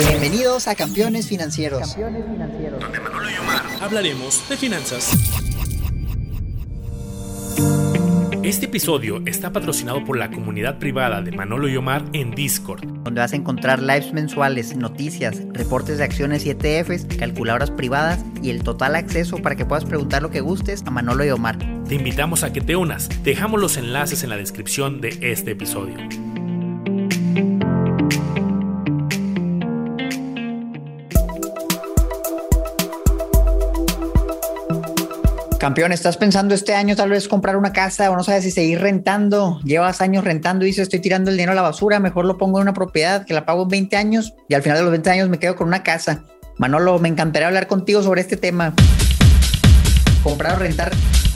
Bienvenidos a Campeones Financieros. Donde Manolo y Omar hablaremos de finanzas. Este episodio está patrocinado por la comunidad privada de Manolo y Omar en Discord, donde vas a encontrar lives mensuales, noticias, reportes de acciones y ETFs, calculadoras privadas y el total acceso para que puedas preguntar lo que gustes a Manolo y Omar. Te invitamos a que te unas. Dejamos los enlaces en la descripción de este episodio. Campeón, ¿estás pensando este año tal vez comprar una casa o no sabes si seguir rentando? Llevas años rentando y dices, estoy tirando el dinero a la basura, mejor lo pongo en una propiedad que la pago en 20 años y al final de los 20 años me quedo con una casa. Manolo, me encantaría hablar contigo sobre este tema. Comprar o rentar.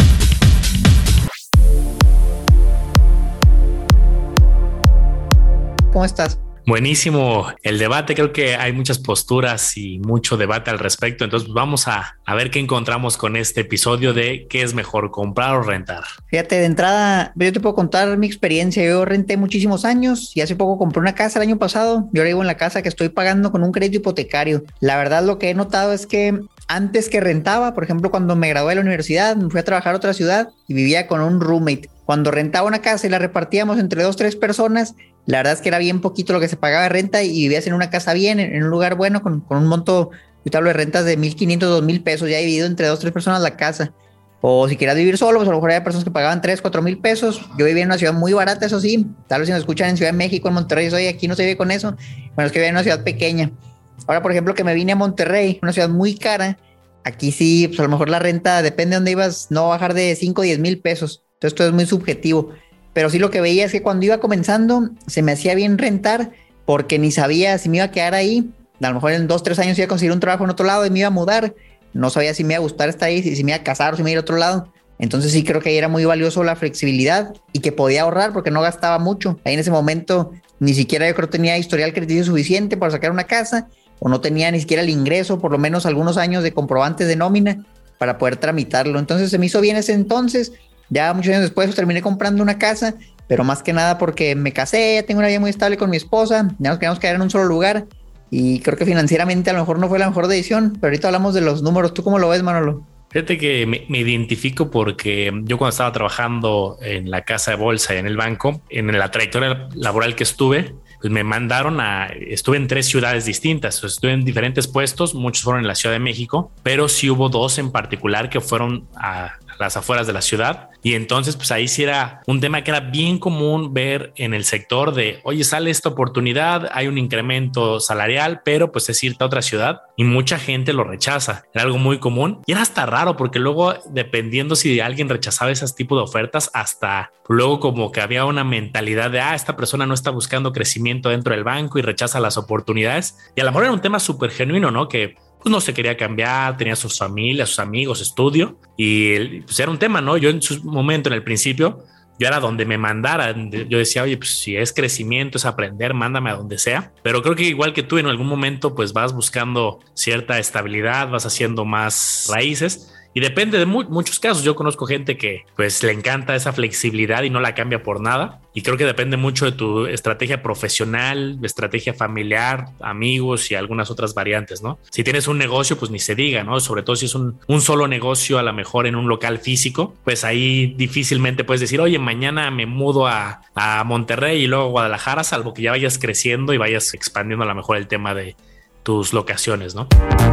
¿Cómo estás? Buenísimo el debate, creo que hay muchas posturas y mucho debate al respecto, entonces vamos a ver qué encontramos con este episodio de qué es mejor, comprar o rentar. Fíjate, de entrada, yo te puedo contar mi experiencia. Yo renté muchísimos años y hace poco compré una casa el año pasado. Yo ahora vivo en la casa que estoy pagando con un crédito hipotecario. La verdad, lo que he notado es que antes que rentaba, por ejemplo, cuando me gradué de la universidad, me fui a trabajar a otra ciudad y vivía con un roommate. Cuando rentaba una casa y la repartíamos entre 2 o 3 personas, la verdad es que era bien poquito lo que se pagaba de renta y vivías en una casa bien, en un lugar bueno, con un monto, yo te hablo de rentas de 1,500, 2,000 pesos, ya dividido entre 2 o 3 personas la casa. O si querías vivir solo, pues a lo mejor había personas que pagaban 3, 4 mil pesos. Yo vivía en una ciudad muy barata, eso sí. Tal vez si nos escuchan en Ciudad de México, en Monterrey, oye, aquí no se vive con eso. Bueno, es que vivía en una ciudad pequeña. Ahora, por ejemplo, que me vine a Monterrey, una ciudad muy cara, aquí sí, pues a lo mejor la renta, depende de dónde ibas, no va a bajar de 5 o 10 mil pesos. Entonces, esto es muy subjetivo. Pero sí lo que veía es que cuando iba comenzando, se me hacía bien rentar porque ni sabía si me iba a quedar ahí. A lo mejor en 2 o 3 años iba a conseguir un trabajo en otro lado y me iba a mudar. No sabía si me iba a gustar estar ahí, si me iba a casar o si me iba a ir a otro lado. Entonces sí creo que ahí era muy valioso la flexibilidad y que podía ahorrar porque no gastaba mucho. Ahí en ese momento ni siquiera yo creo que tenía historial crediticio suficiente para sacar una casa o no tenía ni siquiera el ingreso, por lo menos algunos años de comprobantes de nómina para poder tramitarlo. Entonces se me hizo bien ese entonces. Ya muchos años después pues, terminé comprando una casa, pero más que nada porque me casé, tengo una vida muy estable con mi esposa, ya nos queríamos quedar en un solo lugar y creo que financieramente a lo mejor no fue la mejor decisión, pero ahorita hablamos de los números. ¿Tú cómo lo ves, Manolo? Fíjate que me identifico porque yo cuando estaba trabajando en la casa de bolsa y en el banco, en la trayectoria laboral que estuve, pues me mandaron estuve en 3 ciudades distintas, estuve en diferentes puestos, muchos fueron en la Ciudad de México, pero sí hubo 2 en particular que fueron a las afueras de la ciudad. Y entonces pues ahí sí era un tema que era bien común ver en el sector de, oye, sale esta oportunidad, hay un incremento salarial, pero pues es irte a otra ciudad y mucha gente lo rechaza. Era algo muy común y era hasta raro porque luego dependiendo si alguien rechazaba ese tipo de ofertas, hasta luego como que había una mentalidad de, esta persona no está buscando crecimiento dentro del banco y rechaza las oportunidades. Y a lo mejor era un tema súper genuino, ¿no? Que pues no se quería cambiar, tenía sus familias, sus amigos, estudio y pues era un tema, ¿no? Yo en su momento, en el principio, yo era donde me mandaran. Yo decía, oye, pues si es crecimiento, es aprender, mándame a donde sea. Pero creo que igual que tú, en algún momento, pues vas buscando cierta estabilidad, vas haciendo más raíces. Y depende de muchos casos. Yo conozco gente que pues le encanta esa flexibilidad y no la cambia por nada. Y creo que depende mucho de tu estrategia profesional, estrategia familiar, amigos y algunas otras variantes, ¿no? Si tienes un negocio, pues ni se diga, ¿no? Sobre todo si es un solo negocio, a lo mejor en un local físico, pues ahí difícilmente puedes decir, oye, mañana me mudo a Monterrey y luego a Guadalajara, salvo que ya vayas creciendo y vayas expandiendo a lo mejor el tema de tus locaciones, ¿no?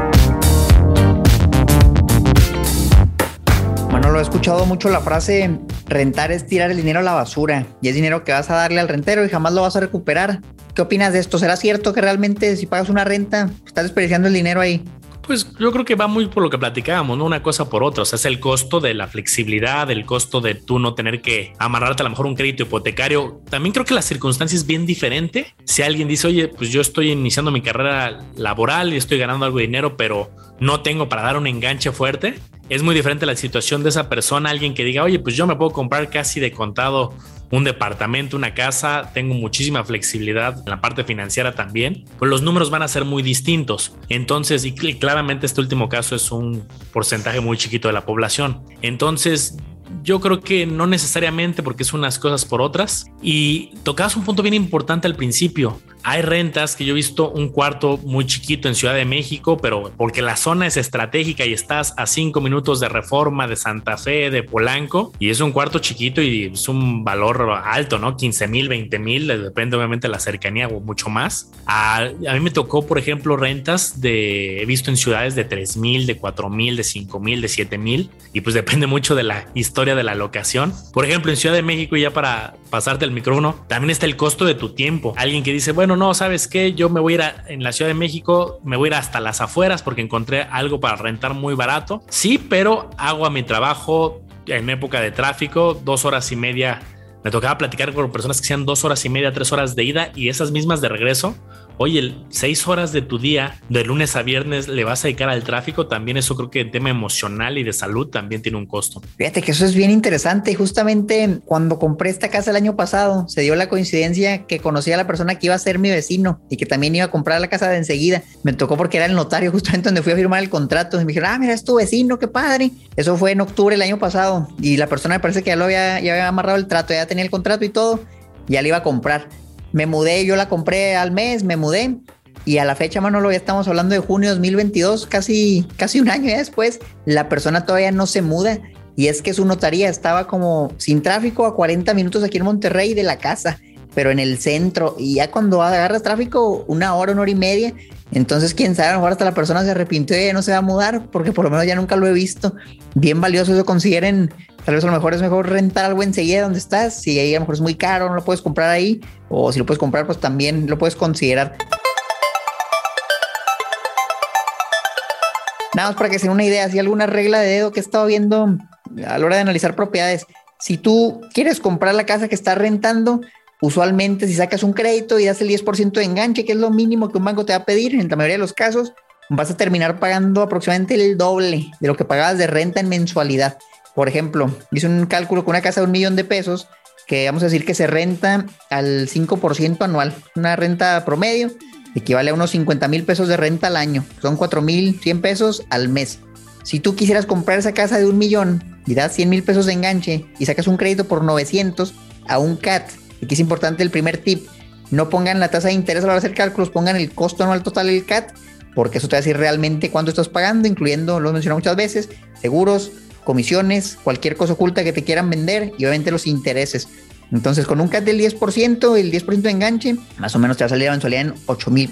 Manolo, he escuchado mucho la frase, rentar es tirar el dinero a la basura y es dinero que vas a darle al rentero y jamás lo vas a recuperar. ¿Qué opinas de esto? ¿Será cierto que realmente si pagas una renta estás desperdiciando el dinero ahí? Pues yo creo que va muy por lo que platicábamos, ¿no? Una cosa por otra. O sea, es el costo de la flexibilidad, el costo de tú no tener que amarrarte a lo mejor un crédito hipotecario. También creo que la circunstancia es bien diferente. Si alguien dice, oye, pues yo estoy iniciando mi carrera laboral y estoy ganando algo de dinero, pero no tengo para dar un enganche fuerte, es muy diferente la situación de esa persona. Alguien que diga, oye, pues yo me puedo comprar casi de contado un departamento, una casa, tengo muchísima flexibilidad en la parte financiera también, pues los números van a ser muy distintos. Entonces, y claramente este último caso es un porcentaje muy chiquito de la población. Entonces, yo creo que no necesariamente, porque es unas cosas por otras. Y tocabas un punto bien importante al principio. Hay rentas que yo he visto un cuarto muy chiquito en Ciudad de México, pero porque la zona es estratégica y estás a 5 minutos de Reforma, de Santa Fe, de Polanco, y es un cuarto chiquito y es un valor alto, ¿no? 15,000, 20,000, depende obviamente de la cercanía o mucho más. A mí me tocó, por ejemplo, rentas he visto en ciudades de 3,000, de 4,000, de 5,000, de 7,000, y pues depende mucho de la historia de la locación. Por ejemplo, en Ciudad de México, ya para pasarte el micrófono, también está el costo de tu tiempo. Alguien que dice, bueno, no, ¿sabes qué? Yo me voy a ir en la Ciudad de México, me voy a ir hasta las afueras porque encontré algo para rentar muy barato. Sí, pero hago a mi trabajo en época de tráfico, 2 horas y media. Me tocaba platicar con personas que hacían 2 horas y media, 3 horas de ida y esas mismas de regreso. Oye, 6 horas de tu día, de lunes a viernes, le vas a dedicar al tráfico. También eso creo que en tema emocional y de salud también tiene un costo. Fíjate que eso es bien interesante. Y justamente cuando compré esta casa el año pasado, se dio la coincidencia que conocí a la persona que iba a ser mi vecino y que también iba a comprar la casa de enseguida. Me tocó porque era el notario justamente donde fui a firmar el contrato. Y me dijeron, mira, es tu vecino, qué padre. Eso fue en octubre del año pasado. Y la persona me parece que ya había amarrado el trato, ya tenía el contrato y todo. Ya le iba a comprar. Me mudé, yo la compré al mes, me mudé y a la fecha, Manolo, ya estamos hablando de junio de 2022, casi un año ya después, la persona todavía no se muda y es que su notaría estaba como sin tráfico a 40 minutos aquí en Monterrey de la casa, pero en el centro, y ya cuando agarras tráfico 1 hora, 1 hora y media, entonces quién sabe, a lo mejor hasta la persona se arrepintió y ya no se va a mudar porque por lo menos ya nunca lo he visto. Bien valioso eso, consideren. Tal vez a lo mejor es mejor rentar algo enseguida donde estás. Si ahí a lo mejor es muy caro, no lo puedes comprar ahí. O si lo puedes comprar, pues también lo puedes considerar. Nada más para que se den una idea, si hay alguna regla de dedo que he estado viendo a la hora de analizar propiedades. Si tú quieres comprar la casa que estás rentando, usualmente si sacas un crédito y das el 10% de enganche, que es lo mínimo que un banco te va a pedir, en la mayoría de los casos, vas a terminar pagando aproximadamente el doble de lo que pagabas de renta en mensualidad. Por ejemplo, hice un cálculo con una casa de $1,000,000 que vamos a decir que se renta al 5% anual. Una renta promedio equivale a unos 50,000 pesos de renta al año. Son 4,100 pesos al mes. Si tú quisieras comprar esa casa de 1,000,000 y das 100,000 pesos de enganche y sacas un crédito por 900 a un CAT, y aquí es importante el primer tip, no pongan la tasa de interés a la hora de hacer cálculos, pongan el costo anual total del CAT, porque eso te va a decir realmente cuánto estás pagando, incluyendo, lo he mencionado muchas veces, seguros, comisiones, cualquier cosa oculta que te quieran vender y obviamente los intereses. Entonces, con un CAT del 10%, el 10% de enganche, más o menos te va a salir la mensualidad en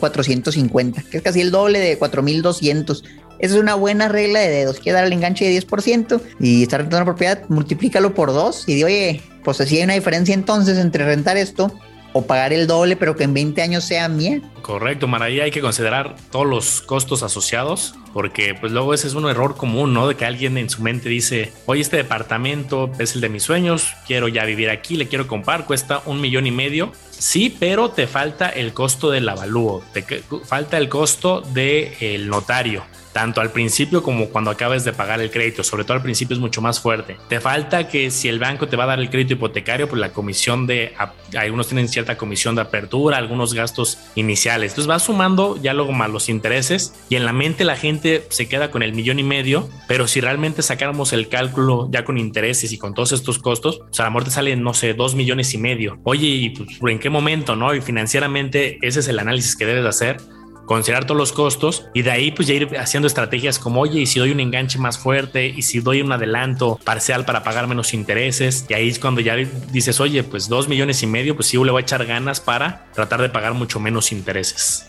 8,450, que es casi el doble de 4,200. Esa es una buena regla de dedos. Si quieres dar el enganche de 10% y estar rentando una propiedad, multiplícalo por 2 y di, oye, pues así hay una diferencia entonces entre rentar esto o pagar el doble, pero que en 20 años sea mía. Correcto, Mara, ahí hay que considerar todos los costos asociados, porque pues luego ese es un error común, ¿no? De que alguien en su mente dice, oye, este departamento es el de mis sueños, quiero ya vivir aquí, le quiero comprar, cuesta 1,500,000. Sí, pero te falta el costo del avalúo, te falta el costo del notario, tanto al principio como cuando acabes de pagar el crédito. Sobre todo al principio es mucho más fuerte. Te falta que si el banco te va a dar el crédito hipotecario, pues la comisión algunos tienen cierta comisión de apertura, algunos gastos iniciales. Entonces vas sumando ya luego más los intereses y en la mente la gente se queda con el 1,500,000, pero si realmente sacáramos el cálculo ya con intereses y con todos estos costos, pues a lo mejor te salen, no sé, 2,500,000. Oye, ¿y pues en qué momento, no? Y financieramente ese es el análisis que debes hacer, considerar todos los costos y de ahí pues ya ir haciendo estrategias como, oye, y si doy un enganche más fuerte y si doy un adelanto parcial para pagar menos intereses, y ahí es cuando ya dices, oye, pues 2,500,000, pues sí le voy a echar ganas para tratar de pagar mucho menos intereses.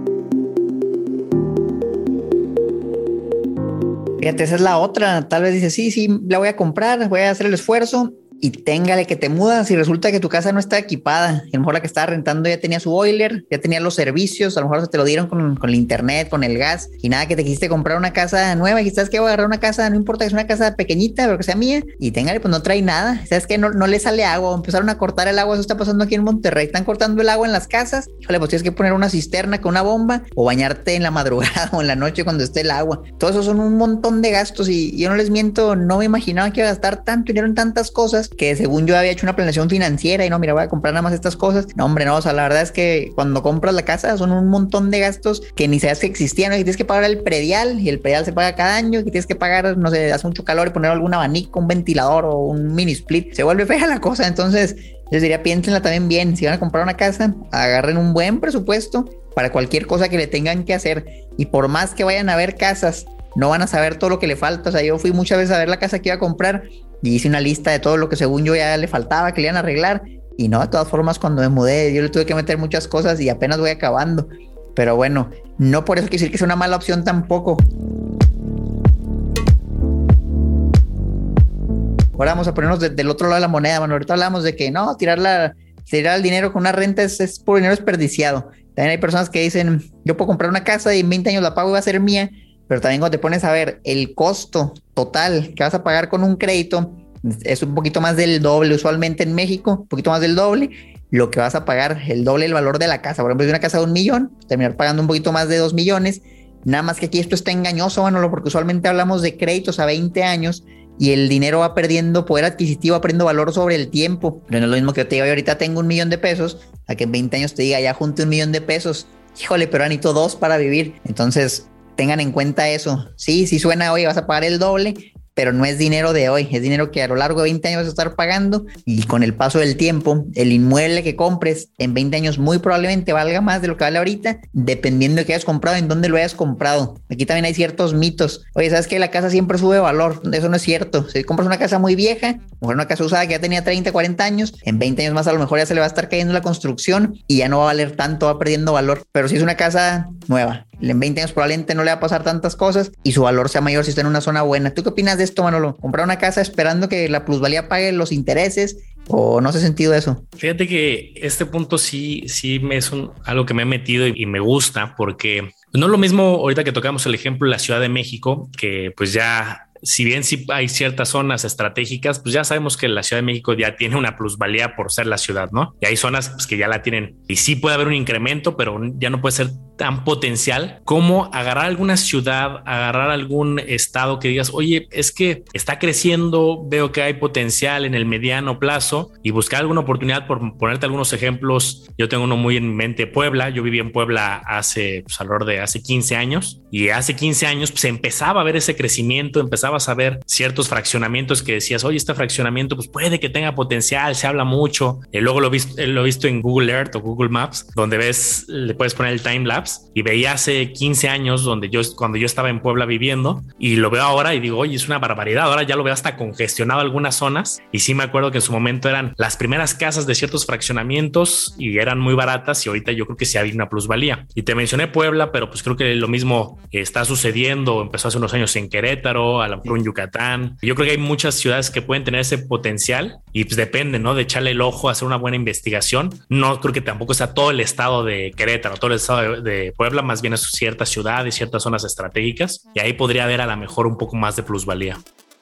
Fíjate, esa es la otra. Tal vez dices, sí, la voy a comprar, voy a hacer el esfuerzo y téngale que te mudas y resulta que tu casa no está equipada. A lo mejor la que estaba rentando ya tenía su boiler, ya tenía los servicios, a lo mejor se te lo dieron con el internet, con el gas y nada, que te quisiste comprar una casa nueva y dijiste, ¿sabes qué? Voy a agarrar una casa, no importa que sea una casa pequeñita, pero que sea mía, y téngale, pues no trae nada. ¿Sabes qué? No le sale agua, empezaron a cortar el agua. Eso está pasando aquí en Monterrey, están cortando el agua en las casas. Híjole, pues tienes que poner una cisterna con una bomba o bañarte en la madrugada o en la noche cuando esté el agua. Todo eso son un montón de gastos y yo no les miento, no me imaginaba que iba a gastar tanto dinero en tantas cosas que según yo había hecho una planeación financiera y no, mira, voy a comprar nada más estas cosas. No, hombre, no, o sea, la verdad es que cuando compras la casa son un montón de gastos que ni sabías que existían, ¿no? Que tienes que pagar el predial y el predial se paga cada año, que tienes que pagar, no sé, hace mucho calor y poner algún abanico, un ventilador o un mini split. Se vuelve fea la cosa, entonces Les diría, piénsenla también bien. Si van a comprar una casa, agarren un buen presupuesto para cualquier cosa que le tengan que hacer. Y por más que vayan a ver casas, no van a saber todo lo que le falta. O sea, yo fui muchas veces a ver la casa que iba a comprar y hice una lista de todo lo que según yo ya le faltaba, que le iban a arreglar. Y no, de todas formas, cuando me mudé, yo le tuve que meter muchas cosas y apenas voy acabando. Pero bueno, no por eso quiere decir que sea una mala opción tampoco. Ahora vamos a ponernos del otro lado de la moneda, mano. Ahorita hablamos de que no, tirar el dinero con una renta es por dinero desperdiciado. También hay personas que dicen, yo puedo comprar una casa y en 20 años la pago y va a ser mía. Pero también cuando te pones a ver el costo total que vas a pagar con un crédito, es un poquito más del doble usualmente en México, un poquito más del doble, lo que vas a pagar, el doble del valor de la casa. Por ejemplo, de una casa de 1 millón, terminar pagando un poquito más de 2 millones. Nada más que aquí esto está engañoso, Manolo, porque usualmente hablamos de créditos a 20 años y el dinero va perdiendo poder adquisitivo, va perdiendo valor sobre el tiempo. Pero no es lo mismo que yo te diga, ahorita tengo 1 millón de pesos, a que en 20 años te diga, ya junté 1 millón de pesos. Híjole, pero necesito 2 para vivir. Entonces, tengan en cuenta eso. Sí suena, oye, vas a pagar el doble, pero no es dinero de hoy, es dinero que a lo largo de 20 años vas a estar pagando y con el paso del tiempo, el inmueble que compres en 20 años muy probablemente valga más de lo que vale ahorita, dependiendo de qué hayas comprado, en dónde lo hayas comprado. Aquí también hay ciertos mitos. Oye, ¿sabes qué? La casa siempre sube valor. Eso no es cierto. Si compras una casa muy vieja, o una casa usada que ya tenía 30, 40 años, en 20 años más a lo mejor ya se le va a estar cayendo la construcción y ya no va a valer tanto, va perdiendo valor. Pero si es una casa nueva, en 20 años probablemente no le va a pasar tantas cosas y su valor sea mayor si está en una zona buena. ¿Tú qué opinas de esto, Manolo? ¿Comprar una casa esperando que la plusvalía pague los intereses o no hace sentido eso? Fíjate que este punto sí me es algo que me he metido y me gusta porque no es lo mismo ahorita que tocamos el ejemplo de la Ciudad de México, que pues ya, si bien sí hay ciertas zonas estratégicas, pues ya sabemos que la Ciudad de México ya tiene una plusvalía por ser la ciudad, ¿no? Y hay zonas pues, que ya la tienen y sí puede haber un incremento, pero ya no puede ser tan potencial como agarrar alguna ciudad, agarrar algún estado que digas, oye, es que está creciendo, veo que hay potencial en el mediano plazo y buscar alguna oportunidad. Por ponerte algunos ejemplos, yo tengo uno muy en mente, Puebla. Yo viví en Puebla hace, pues, alrededor de hace 15 años y hace 15 años pues empezaba a ver ese crecimiento, empezabas a ver ciertos fraccionamientos que decías, oye, este fraccionamiento pues puede que tenga potencial, se habla mucho. Luego lo he visto en Google Earth o Google Maps, donde le puedes poner el time lapse y veía hace 15 años cuando yo estaba en Puebla viviendo y lo veo ahora y digo, oye, es una barbaridad. Ahora ya lo veo hasta congestionado algunas zonas y sí me acuerdo que en su momento eran las primeras casas de ciertos fraccionamientos y eran muy baratas y ahorita yo creo que sí hay una plusvalía. Y te mencioné Puebla, pero pues creo que lo mismo está sucediendo, empezó hace unos años en Querétaro, a lo mejor en Yucatán. Yo creo que hay muchas ciudades que pueden tener ese potencial y pues depende, ¿no? De echarle el ojo, hacer una buena investigación. No creo que tampoco sea todo el estado de Querétaro, todo el estado de Puebla, más bien es ciertas ciudades, ciertas zonas estratégicas y ahí podría haber a lo mejor un poco más de plusvalía.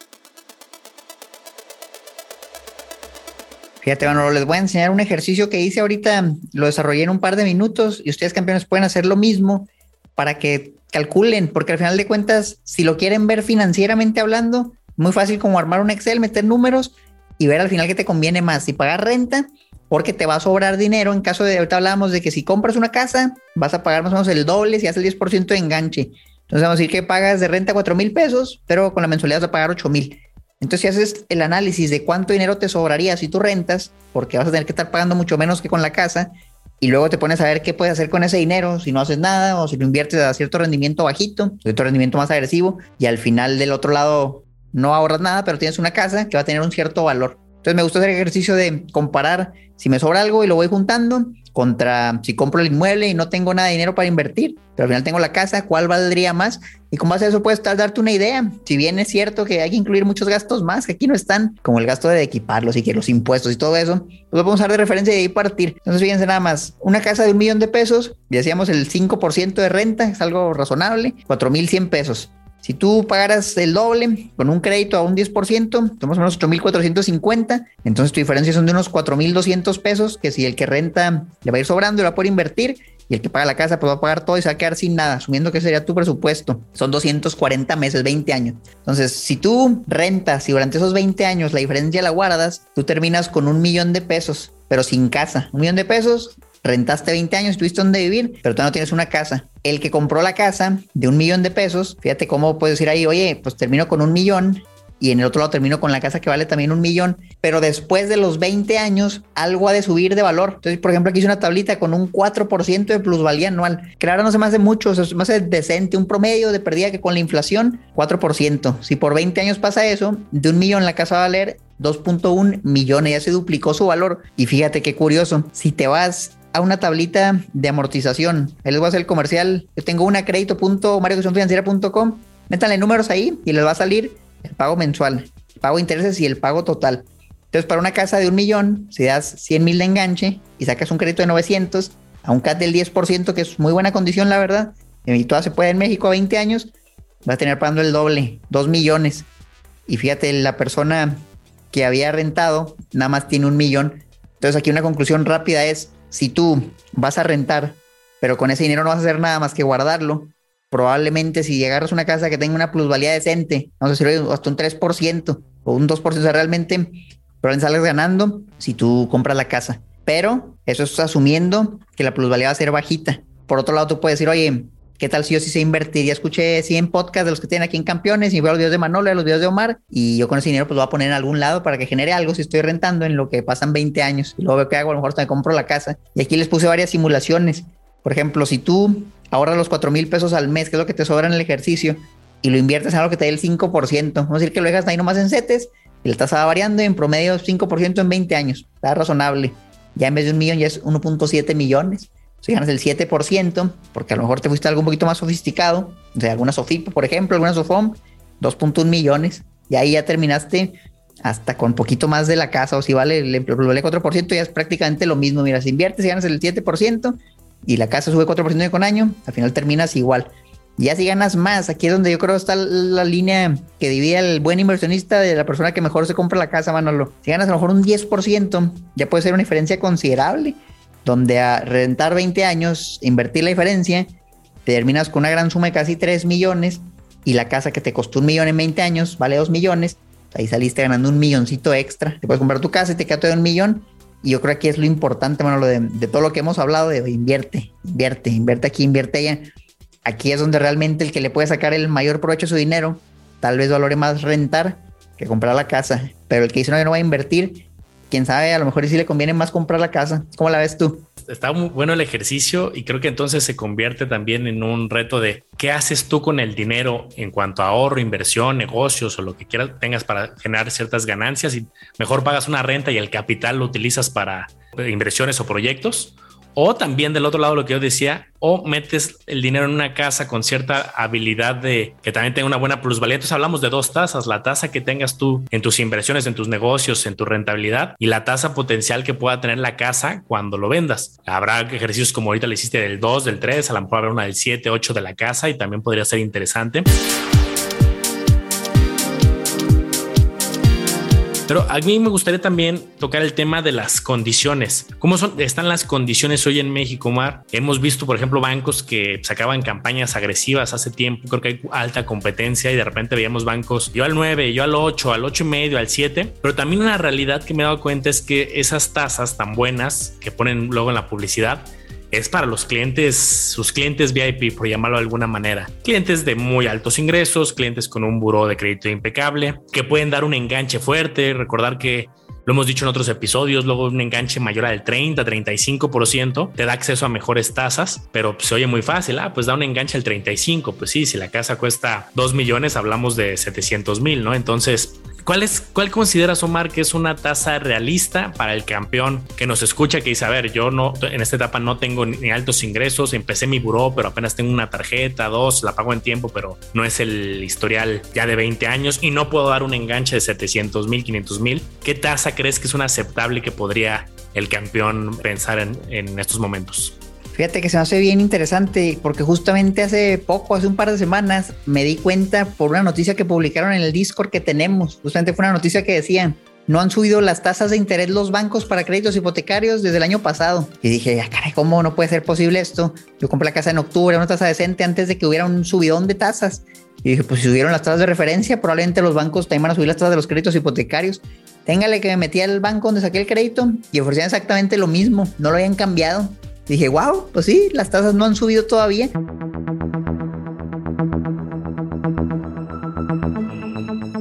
Fíjate, bueno, les voy a enseñar un ejercicio que hice ahorita, lo desarrollé en un par de minutos y ustedes, campeones, pueden hacer lo mismo para que calculen, porque al final de cuentas, si lo quieren ver financieramente hablando, muy fácil como armar un Excel, meter números y ver al final qué te conviene más, si pagar renta, porque te va a sobrar dinero en caso de, ahorita hablábamos de que si compras una casa, vas a pagar más o menos el doble si haces el 10% de enganche. Entonces vamos a decir que pagas de renta 4,000 pesos, pero con la mensualidad vas a pagar 8,000. Entonces si haces el análisis de cuánto dinero te sobraría si tú rentas, porque vas a tener que estar pagando mucho menos que con la casa, y luego te pones a ver qué puedes hacer con ese dinero, si no haces nada o si lo inviertes a cierto rendimiento bajito, cierto rendimiento más agresivo, y al final del otro lado no ahorras nada, pero tienes una casa que va a tener un cierto valor. Entonces me gusta hacer el ejercicio de comparar si me sobra algo y lo voy juntando contra si compro el inmueble y no tengo nada de dinero para invertir, pero al final tengo la casa, ¿cuál valdría más? Y con base a eso puedes darte una idea. Si bien es cierto que hay que incluir muchos gastos más que aquí no están, como el gasto de equiparlos y que los impuestos y todo eso, pues lo podemos usar de referencia y de ahí partir. Entonces fíjense nada más, una casa de 1 millón de pesos, ya decíamos el 5% de renta, es algo razonable, 4,100 pesos. Si tú pagaras el doble con un crédito a un 10%, tenemos unos 8,450, entonces tu diferencia son de unos 4,200 pesos, que si el que renta le va a ir sobrando y lo va a poder invertir, y el que paga la casa pues va a pagar todo y se va a quedar sin nada, asumiendo que sería tu presupuesto. Son 240 meses, 20 años. Entonces, si tú rentas y durante esos 20 años la diferencia la guardas, tú terminas con 1 millón de pesos, pero sin casa. 1 millón de pesos, rentaste 20 años, tuviste donde vivir, pero tú no tienes una casa. El que compró la casa de 1 millón de pesos, fíjate cómo puedes decir ahí, oye, pues termino con 1 millón y en el otro lado termino con la casa que vale también 1,000,000, pero después de los 20 años algo ha de subir de valor. Entonces, por ejemplo, aquí hice una tablita con un 4% de plusvalía anual, que ahora no se me hace mucho, se me hace decente, un promedio de pérdida que con la inflación, 4%. Si por 20 años pasa eso, de 1,000,000 la casa va a valer 2.1 millones, ya se duplicó su valor. Y fíjate qué curioso, si te vas a una tablita de amortización, ahí les voy a hacer el comercial, yo tengo una crédito.marioeducacionfinanciera.com, métanle números ahí y les va a salir el pago mensual, el pago de intereses y el pago total. Entonces, para una casa de 1,000,000, si das 100,000 de enganche y sacas un crédito de 900 a un CAT del 10%, que es muy buena condición, la verdad, y toda se puede en México a 20 años, vas a tener pagando el doble, 2 millones. Y fíjate, la persona que había rentado nada más tiene 1,000,000. Entonces, aquí una conclusión rápida es, si tú vas a rentar, pero con ese dinero no vas a hacer nada más que guardarlo, probablemente si agarras una casa que tenga una plusvalía decente, vamos a decir hasta un 3% o un 2%, o sea, realmente probablemente sales ganando si tú compras la casa. Pero eso es asumiendo que la plusvalía va a ser bajita. Por otro lado, tú puedes decir, oye, ¿qué tal si yo sí sé invertir? Ya escuché 100 podcasts de los que tienen aquí en Campeones y veo los videos de Manolo y los videos de Omar, y yo con ese dinero pues lo voy a poner en algún lado para que genere algo si estoy rentando en lo que pasan 20 años. Y luego veo qué hago, a lo mejor hasta me compro la casa. Y aquí les puse varias simulaciones. Por ejemplo, si tú ahorras los 4,000 pesos al mes, que es lo que te sobra en el ejercicio, y lo inviertes en algo que te dé el 5%, vamos a decir que lo dejas ahí nomás en CETES, y la tasa va variando en promedio 5% en 20 años. Está razonable. Ya en vez de 1,000,000 ya es 1.7 millones. Si ganas el 7%, porque a lo mejor te fuiste a algo un poquito más sofisticado, o sea, alguna Sofipo, por ejemplo, alguna Sofom, 2.1 millones, y ahí ya terminaste hasta con poquito más de la casa, o si vale el 4%, ya es prácticamente lo mismo. Mira, si inviertes y ganas el 7%, y la casa sube 4% con año, al final terminas igual. Ya si ganas más, aquí es donde yo creo está la línea que divide al buen inversionista de la persona que mejor se compra la casa, Manolo. Si ganas a lo mejor un 10%, ya puede ser una diferencia considerable, donde a rentar 20 años, invertir la diferencia, te terminas con una gran suma de casi 3 millones, y la casa que te costó 1,000,000 en 20 años vale 2 millones, ahí saliste ganando un milloncito extra. Te puedes comprar tu casa y te queda todo de 1,000,000. Y yo creo que aquí es lo importante, Manolo, de todo lo que hemos hablado, de invierte aquí, invierte allá. Aquí es donde realmente el que le puede sacar el mayor provecho a su dinero, tal vez valore más rentar que comprar la casa. Pero el que dice no, yo no voy a invertir, quién sabe, a lo mejor sí le conviene más comprar la casa. ¿Cómo la ves tú? Está muy bueno el ejercicio, y creo que entonces se convierte también en un reto de qué haces tú con el dinero en cuanto a ahorro, inversión, negocios o lo que quieras tengas para generar ciertas ganancias, y mejor pagas una renta y el capital lo utilizas para inversiones o proyectos. O también del otro lado, lo que yo decía, o metes el dinero en una casa con cierta habilidad de que también tenga una buena plusvalía. Entonces hablamos de dos tasas: la tasa que tengas tú en tus inversiones, en tus negocios, en tu rentabilidad, y la tasa potencial que pueda tener la casa cuando lo vendas. Habrá ejercicios como ahorita le hiciste del 2, del 3, a lo mejor habrá una del 7, 8 de la casa, y también podría ser interesante. Pero a mí me gustaría también tocar el tema de las condiciones. ¿Cómo están las condiciones hoy en México, Omar? Hemos visto, por ejemplo, bancos que sacaban campañas agresivas hace tiempo. Creo que hay alta competencia, y de repente veíamos bancos, yo al 9, yo al 8, al 8.5, al 7. Pero también una realidad que me he dado cuenta es que esas tasas tan buenas que ponen luego en la publicidad es para los clientes, sus clientes VIP, por llamarlo de alguna manera. Clientes de muy altos ingresos, clientes con un buró de crédito impecable, que pueden dar un enganche fuerte. Recordar que lo hemos dicho en otros episodios, luego un enganche mayor al 30-35% te da acceso a mejores tasas, pero se oye muy fácil. Pues da un enganche al 35%. Pues sí, si la casa cuesta 2 millones, hablamos de 700,000, ¿no? Entonces, ¿cuál consideras, Omar, que es una tasa realista para el campeón que nos escucha, que dice, a ver, yo no, en esta etapa no tengo ni altos ingresos, empecé mi buró, pero apenas tengo una tarjeta, 2, la pago en tiempo, pero no es el historial ya de 20 años y no puedo dar un enganche de 700,000, 500,000? ¿Qué tasa crees que es una aceptable que podría el campeón pensar en estos momentos? Fíjate que se me hace bien interesante, porque justamente hace un par de semanas, me di cuenta por una noticia que publicaron en el Discord que tenemos. Justamente fue una noticia que decía, no han subido las tasas de interés los bancos para créditos hipotecarios desde el año pasado. Y dije, caray, ¿cómo no puede ser posible esto? Yo compré la casa en octubre, una tasa decente antes de que hubiera un subidón de tasas. Y dije, pues si subieron las tasas de referencia, probablemente los bancos también van a subir las tasas de los créditos hipotecarios. Téngale que me metí al banco donde saqué el crédito y ofrecían exactamente lo mismo, no lo habían cambiado. Dije, wow, pues sí, las tasas no han subido todavía.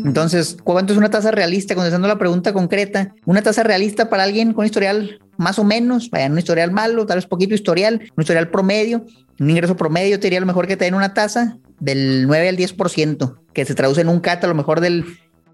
Entonces, ¿cuánto es una tasa realista? Contestando la pregunta concreta, una tasa realista para alguien con historial más o menos, vaya, un historial malo, tal vez poquito historial, un historial promedio, un ingreso promedio, te diría a lo mejor que te den una tasa del 9 al 10%, que se traduce en un CAT a lo mejor del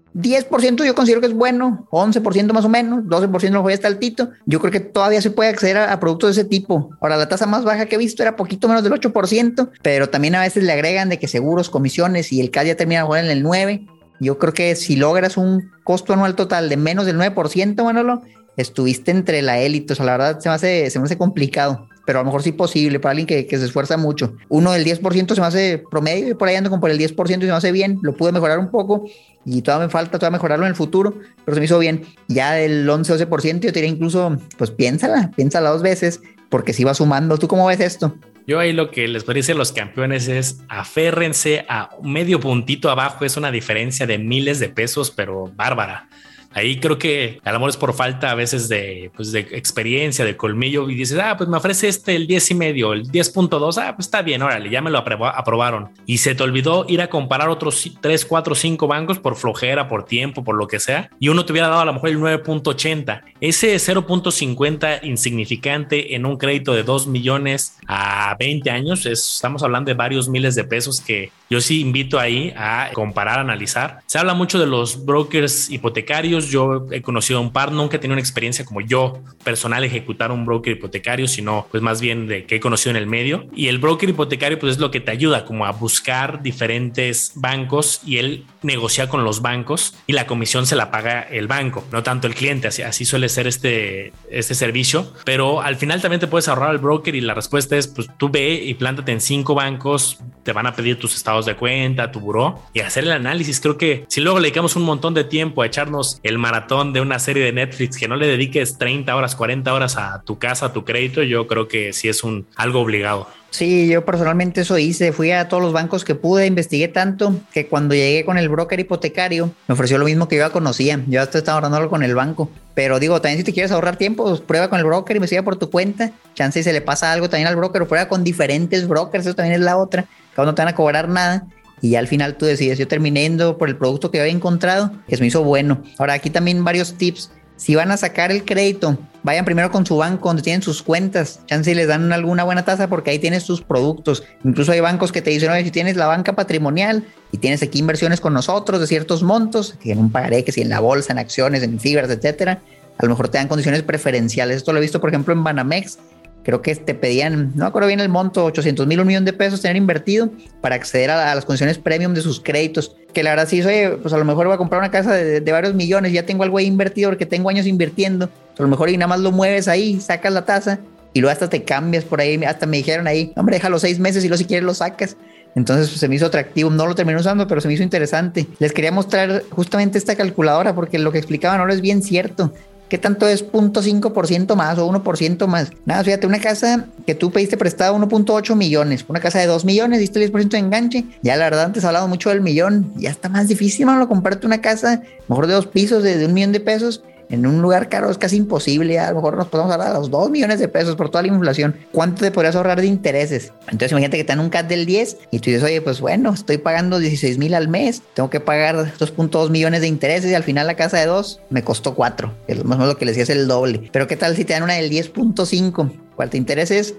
10%. Yo considero que es bueno, 11% más o menos, 12% a lo mejor ya está altito. Yo creo que todavía se puede acceder a productos de ese tipo. Ahora, la tasa más baja que he visto era poquito menos del 8%, pero también a veces le agregan de que seguros, comisiones y el CAT ya termina en el 9%. Yo creo que si logras un costo anual total de menos del 9%, Manolo, estuviste entre la élite. O sea, la verdad se me hace complicado, pero a lo mejor sí posible para alguien que se esfuerza mucho. Uno del 10% se me hace promedio y por ahí ando con por el 10% y se me hace bien. Lo pude mejorar un poco y todavía me falta mejorarlo en el futuro, pero se me hizo bien. Ya del 11-12% yo te diría incluso, pues piénsala 2 veces, porque si va sumando. ¿Tú cómo ves esto? Yo ahí lo que les podría decir a los campeones es aférrense a medio puntito abajo. Es una diferencia de miles de pesos, pero bárbara. Ahí creo que a lo mejor es por falta a veces de experiencia, de colmillo, y dices, pues me ofrece el 10.5, el 10.2, pues está bien, órale, ya me lo aprobaron. Y se te olvidó ir a comparar otros 3, 4, 5 bancos por flojera, por tiempo, por lo que sea, y uno te hubiera dado a lo mejor el 9.80. Ese 0.50 insignificante en un crédito de 2 millones a 20 años, estamos hablando de varios miles de pesos que yo sí invito ahí a comparar, analizar. Se habla mucho de los brokers hipotecarios. Yo he conocido a un par, nunca he tenido una experiencia como yo personal ejecutar un broker hipotecario, sino pues más bien de que he conocido en el medio. Y el broker hipotecario pues es lo que te ayuda como a buscar diferentes bancos y él negocia con los bancos y la comisión se la paga el banco, no tanto el cliente. Así suele ser este servicio, pero al final también te puedes ahorrar al broker y la respuesta es pues tú ve y plántate en 5 bancos, te van a pedir tus estados de cuenta, tu buró y hacer el análisis. Creo que si luego le dedicamos un montón de tiempo a echarnos el maratón de una serie de Netflix, que no le dediques 30 horas, 40 horas a tu casa, a tu crédito, yo creo que sí es algo obligado. Sí, yo personalmente eso hice, fui a todos los bancos que pude, investigué tanto que cuando llegué con el broker hipotecario me ofreció lo mismo que yo ya conocía. Yo hasta estaba ahorrándolo con el banco, pero digo, también si te quieres ahorrar tiempo, pues prueba con el broker, investiga por tu cuenta, chance y se le pasa algo también al broker, o prueba con diferentes brokers, eso también es la otra, cada uno te van a cobrar nada. Y ya al final tú decides. Yo terminé yendo por el producto que había encontrado, que se me hizo bueno. Ahora aquí también varios tips. Si van a sacar el crédito, vayan primero con su banco donde tienen sus cuentas. Chance y les dan alguna buena tasa porque ahí tienes tus productos. Incluso hay bancos que te dicen, oye, si tienes la banca patrimonial y tienes aquí inversiones con nosotros de ciertos montos, que en un pagaré, que si en la bolsa, en acciones, en fibras, etcétera, a lo mejor te dan condiciones preferenciales. Esto lo he visto, por ejemplo, en Banamex. Creo que te pedían, no me acuerdo bien el monto, 800,000, $1 millón tener invertido para acceder a las condiciones premium de sus créditos. Que la verdad sí, oye, pues a lo mejor voy a comprar una casa de varios millones, ya tengo algo ahí invertido porque tengo años invirtiendo. A lo mejor y nada más lo mueves ahí, sacas la tasa y luego hasta te cambias por ahí. Hasta me dijeron ahí, hombre, déjalo 6 meses y luego si quieres lo sacas. Entonces pues, se me hizo atractivo, no lo terminé usando, pero se me hizo interesante. Les quería mostrar justamente esta calculadora porque lo que explicaban ahora es bien cierto. ¿Qué tanto es 0.5% más o 1% más? Nada, fíjate, una casa que tú pediste prestada 1.8 millones, una casa de 2 millones, diste el 10% de enganche. Ya la verdad antes he hablado mucho del millón, ya está más difícil, mano, comprarte una casa, mejor de 2 pisos de $1 millón en un lugar caro es casi imposible. Ya a lo mejor nos podemos hablar de los 2 millones de pesos por toda la inflación. ¿Cuánto te podrías ahorrar de intereses? Entonces imagínate que te dan un CAT del 10 y tú dices, oye, pues bueno, estoy pagando 16,000 al mes, tengo que pagar 2.2 millones de intereses y al final la casa de 2 me costó 4, que es más o menos lo que les decía, es el doble. Pero ¿qué tal si te dan una del 10.5? ¿Cuál te interesa? Es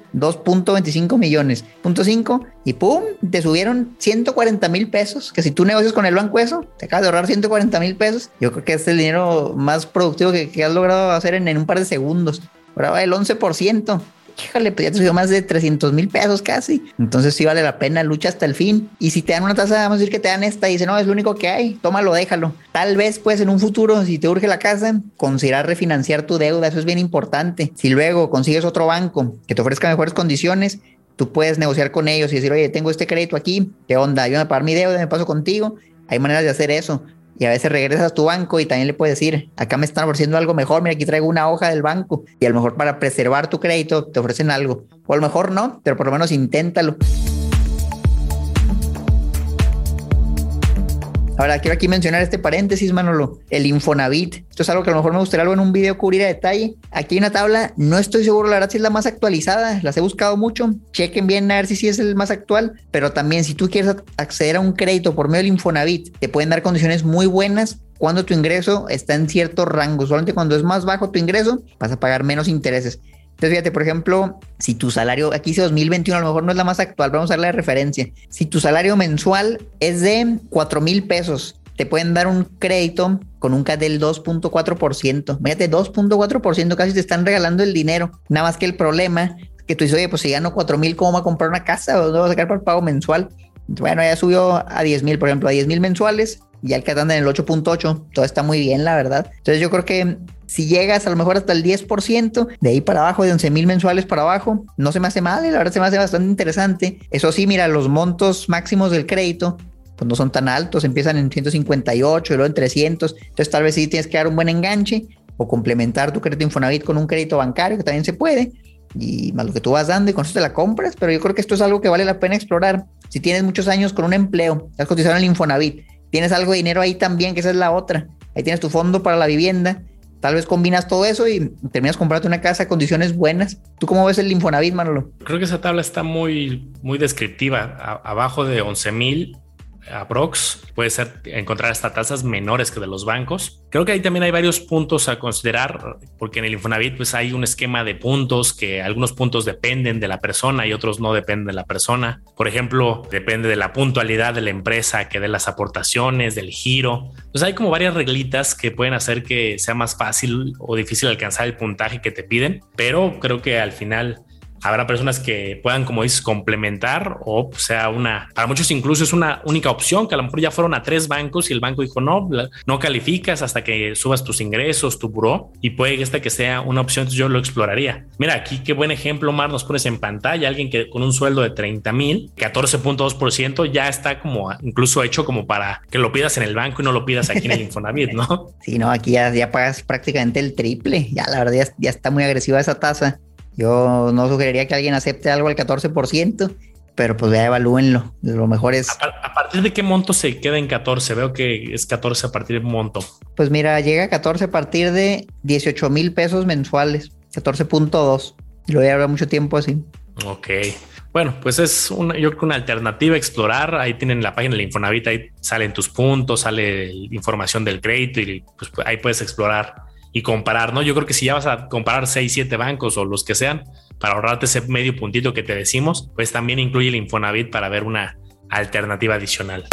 2.25 millones, 0.5 y pum, te subieron 140,000 pesos, que si tú negocias con el banco eso, te acabas de ahorrar 140,000 pesos. Yo creo que este es el dinero más productivo que has logrado hacer en un par de segundos. Ahora va el 11%. Híjole, pues ya te subió más de 300,000 pesos casi. Entonces sí vale la pena, lucha hasta el fin. Y si te dan una tasa, vamos a decir que te dan esta y dicen, no, es lo único que hay, tómalo, déjalo. Tal vez pues en un futuro, si te urge la casa, considerar refinanciar tu deuda, eso es bien importante. Si luego consigues otro banco que te ofrezca mejores condiciones, tú puedes negociar con ellos y decir, oye, tengo este crédito aquí, ¿qué onda? Ayúdame a pagar mi deuda, me paso contigo. Hay maneras de hacer eso. Y a veces regresas a tu banco y también le puedes decir, acá me están ofreciendo algo mejor, mira, aquí traigo una hoja del banco. Y a lo mejor para preservar tu crédito te ofrecen algo. O a lo mejor no, pero por lo menos inténtalo. Ahora, quiero aquí mencionar este paréntesis, Manolo, el Infonavit. Esto es algo que a lo mejor me gustaría algo en un video cubrir a detalle. Aquí hay una tabla, no estoy seguro, la verdad, si es la más actualizada, las he buscado mucho. Chequen bien a ver si sí es el más actual, pero también si tú quieres acceder a un crédito por medio del Infonavit, te pueden dar condiciones muy buenas cuando tu ingreso está en cierto rango. Solamente cuando es más bajo tu ingreso, vas a pagar menos intereses. Entonces, fíjate, por ejemplo, si tu salario, aquí dice 2021, a lo mejor no es la más actual, vamos a darle de referencia. Si tu salario mensual es de 4,000 pesos, te pueden dar un crédito con un CAT del 2.4%. Fíjate, 2.4%, casi te están regalando el dinero. Nada más que el problema es que tú dices, oye, pues si gano 4,000, ¿cómo voy a comprar una casa? ¿O no voy a sacar para el pago mensual? Bueno, ya subió a 10,000, por ejemplo, a 10,000 mensuales. Ya el CAT anda en el 8.8, todo está muy bien, la verdad. Entonces yo creo que si llegas a lo mejor hasta el 10%, de ahí para abajo, de 11,000 mensuales para abajo, no se me hace mal, la verdad se me hace bastante interesante. Eso sí, mira, los montos máximos del crédito, pues no son tan altos, empiezan en 158 y luego en 300, entonces tal vez sí tienes que dar un buen enganche o complementar tu crédito Infonavit con un crédito bancario, que también se puede, y más lo que tú vas dando y con eso te la compras, pero yo creo que esto es algo que vale la pena explorar. Si tienes muchos años con un empleo, has cotizado en el Infonavit, tienes algo de dinero ahí también, que esa es la otra. Ahí tienes tu fondo para la vivienda. Tal vez combinas todo eso y terminas comprando una casa a condiciones buenas. ¿Tú cómo ves el Infonavit, Manolo? Creo que esa tabla está muy descriptiva. Abajo de 11,000 aprox, puede ser encontrar hasta tasas menores que de los bancos. Creo que ahí también hay varios puntos a considerar, porque en el Infonavit pues hay un esquema de puntos que algunos puntos dependen de la persona y otros no dependen de la persona. Por ejemplo, depende de la puntualidad de la empresa que dé las aportaciones, del giro. Pues hay como varias reglitas que pueden hacer que sea más fácil o difícil alcanzar el puntaje que te piden, pero creo que al final habrá personas que puedan, como dices, complementar o sea para muchos incluso es una única opción, que a lo mejor ya fueron a 3 bancos y el banco dijo no calificas hasta que subas tus ingresos, tu buró, y puede que sea una opción. Entonces yo lo exploraría. Mira, aquí qué buen ejemplo, Omar, nos pones en pantalla, alguien que con un sueldo de 30,000, 14.2% ya está como incluso hecho como para que lo pidas en el banco y no lo pidas aquí en el Infonavit, ¿no? Sí, no, aquí ya pagas prácticamente el triple, ya la verdad ya está muy agresiva esa tasa. Yo no sugeriría que alguien acepte algo al 14%, pero pues ya evalúenlo. Lo mejor es... ¿A partir de qué monto se queda en 14? Veo que es 14 a partir de un monto. Pues mira, llega a 14 a partir de 18,000 pesos mensuales, 14.2. Lo voy a hablar mucho tiempo así. Ok. Bueno, pues es yo creo que una alternativa a explorar. Ahí tienen la página del Infonavit, ahí salen tus puntos, sale información del crédito y pues ahí puedes explorar y comparar, ¿no? Yo creo que si ya vas a comparar 6, 7 bancos o los que sean, para ahorrarte ese medio puntito que te decimos, pues también incluye el Infonavit para ver una alternativa adicional.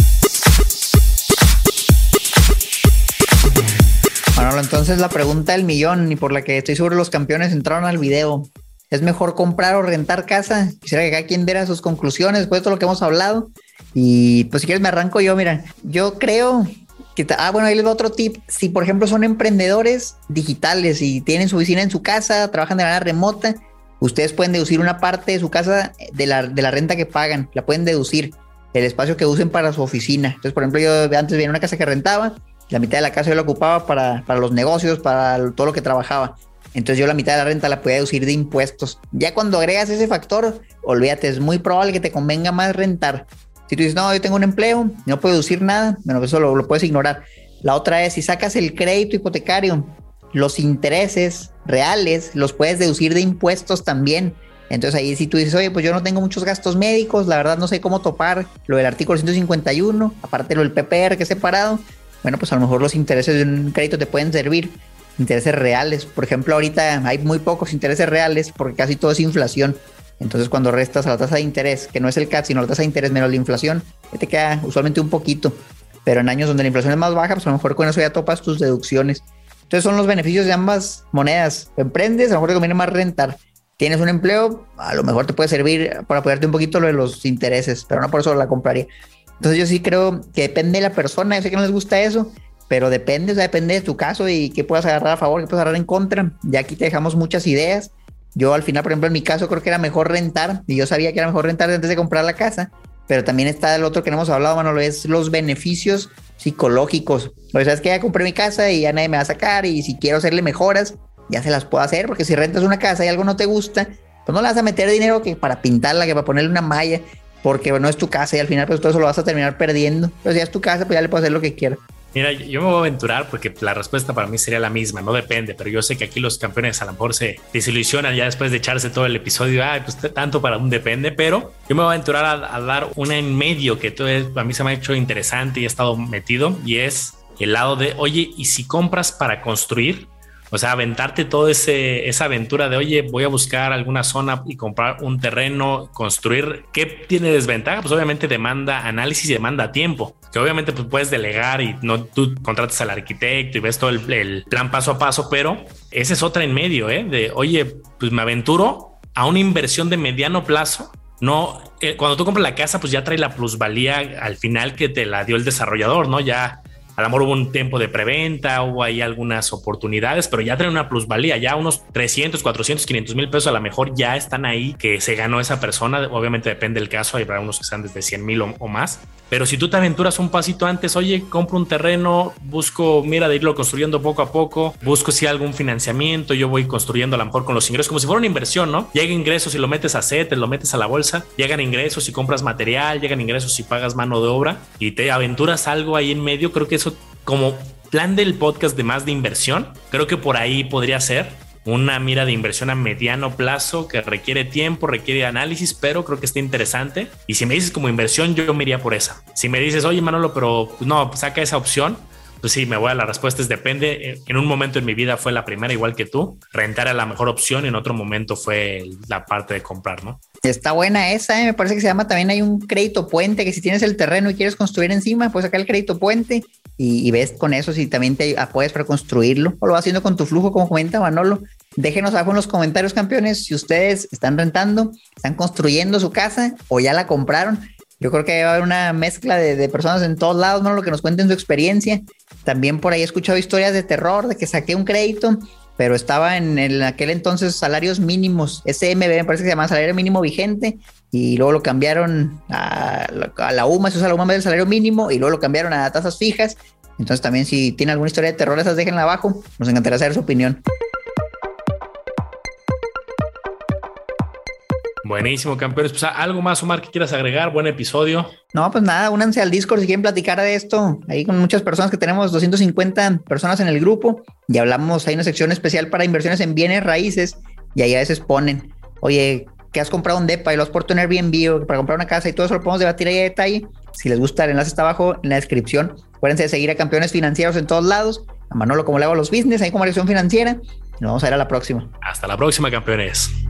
Manolo, entonces la pregunta del millón y por la que estoy seguro los campeones entraron al video: ¿es mejor comprar o rentar casa? Quisiera que cada quien diera sus conclusiones después de todo lo que hemos hablado. Y pues si quieres me arranco yo. Mira, yo creo que... bueno, ahí les doy otro tip. Si por ejemplo son emprendedores digitales y tienen su oficina en su casa, trabajan de manera remota, ustedes pueden deducir una parte de su casa de la renta que pagan. La pueden deducir, el espacio que usen para su oficina. Entonces, por ejemplo, yo antes vivía en una casa que rentaba, la mitad de la casa yo la ocupaba para los negocios, para todo lo que trabajaba. Entonces yo la mitad de la renta la podía deducir de impuestos. Ya cuando agregas ese factor, olvídate, es muy probable que te convenga más rentar. Si tú dices, no, yo tengo un empleo, no puedo deducir nada, bueno, eso lo puedes ignorar. La otra es, si sacas el crédito hipotecario, los intereses reales los puedes deducir de impuestos también. Entonces ahí si tú dices, oye, pues yo no tengo muchos gastos médicos, la verdad no sé cómo topar lo del artículo 151, aparte lo del PPR que es separado, bueno, pues a lo mejor los intereses de un crédito te pueden servir. Intereses reales, por ejemplo, ahorita hay muy pocos intereses reales porque casi todo es inflación. Entonces cuando restas a la tasa de interés, que no es el CAT, sino la tasa de interés menos la inflación, te queda usualmente un poquito. Pero en años donde la inflación es más baja, pues a lo mejor con eso ya topas tus deducciones. Entonces son los beneficios de ambas monedas. Emprendes, a lo mejor te conviene más rentar. Tienes un empleo, a lo mejor te puede servir para apoyarte un poquito lo de los intereses, pero no por eso la compraría. Entonces yo sí creo que depende de la persona. Yo sé que no les gusta eso, pero depende, o sea, depende de tu caso y qué puedas agarrar a favor, qué puedas agarrar en contra. Ya aquí te dejamos muchas ideas. Yo al final, por ejemplo, en mi caso creo que era mejor rentar, y yo sabía que era mejor rentar antes de comprar la casa, pero también está el otro que no hemos hablado, Manolo, es los beneficios psicológicos. O sea, es que ya compré mi casa y ya nadie me va a sacar, y si quiero hacerle mejoras, ya se las puedo hacer, porque si rentas una casa y algo no te gusta, pues no le vas a meter dinero que para pintarla, que para ponerle una malla. porque no es tu casa y al final pues todo eso lo vas a terminar perdiendo. Pero si ya es tu casa, pues ya le puedes hacer lo que quieras. Mira, yo me voy a aventurar porque la respuesta para mí sería la misma, no depende, pero yo sé que aquí los campeones a lo mejor se desilusionan ya después de echarse todo el episodio, pues tanto para un depende, pero yo me voy a aventurar a dar una en medio que a mí se me ha hecho interesante y he estado metido, y es el lado de, oye, ¿y si compras para construir? O sea, aventarte toda esa aventura de, oye, voy a buscar alguna zona y comprar un terreno, construir. ¿Qué tiene desventaja? Pues obviamente demanda análisis y demanda tiempo, que obviamente pues puedes delegar y no tú contratas al arquitecto y ves todo el plan paso a paso, pero esa es otra en medio, de, oye, pues me aventuro a una inversión de mediano plazo. No, cuando tú compras la casa, pues ya trae la plusvalía al final que te la dio el desarrollador, ¿no? Ya a lo mejor hubo un tiempo de preventa, hubo ahí algunas oportunidades, pero ya traen una plusvalía, ya unos 300, 400, 500 mil pesos a lo mejor ya están ahí que se ganó esa persona. Obviamente depende del caso, hay para unos que están desde 100 mil o más. Pero si tú te aventuras un pasito antes, oye, compro un terreno, busco, mira, de irlo construyendo poco a poco, busco si hay algún financiamiento, yo voy construyendo a lo mejor con los ingresos, como si fuera una inversión, ¿no? Llega ingresos y lo metes a CETES, lo metes a la bolsa, llegan ingresos y compras material, llegan ingresos y pagas mano de obra y te aventuras algo ahí en medio. Creo que eso, como plan del podcast de más de inversión, creo que por ahí podría ser una mira de inversión a mediano plazo que requiere tiempo, requiere análisis, pero creo que está interesante. Y si me dices como inversión, yo me iría por esa. Si me dices, oye, Manolo, pero no, saca esa opción, pues sí, me voy a la respuesta es depende. En un momento en mi vida fue la primera, igual que tú. Rentar era la mejor opción y en otro momento fue la parte de comprar, ¿no? Está buena esa, me parece que se llama, también hay un crédito puente, que si tienes el terreno y quieres construir encima, puedes sacar el crédito puente y ves con eso si también te apoyas para construirlo o lo vas haciendo con tu flujo, como comenta Manolo. Déjenos abajo en los comentarios, campeones, si ustedes están rentando, están construyendo su casa o ya la compraron. Yo creo que va a haber una mezcla de personas en todos lados, ¿no? Lo que nos cuenten su experiencia. También por ahí he escuchado historias de terror, de que saqué un crédito, pero estaba en aquel entonces salarios mínimos, SMB, me parece que se llama salario mínimo vigente, y luego lo cambiaron a la UMA, se usa la UMA en vez del salario mínimo, y luego lo cambiaron a tasas fijas. Entonces también si tienen alguna historia de terror, esas déjenla abajo, nos encantaría saber su opinión. Buenísimo, campeones. Pues algo más, Omar, que quieras agregar. Buen episodio. No, pues nada, únanse al Discord si quieren platicar de esto. Ahí con muchas personas, que tenemos 250 personas en el grupo, y hablamos, hay una sección especial para inversiones en bienes raíces, y ahí a veces ponen, oye, que has comprado un depa y lo has puesto en Airbnb o para comprar una casa, y todo eso lo podemos debatir ahí a detalle. Si les gusta, el enlace está abajo en la descripción. Acuérdense de seguir a Campeones Financieros en todos lados, a Manolo como le hago a los business, ahí como Acción Financiera, y nos vamos a ver a la próxima. Hasta la próxima, campeones.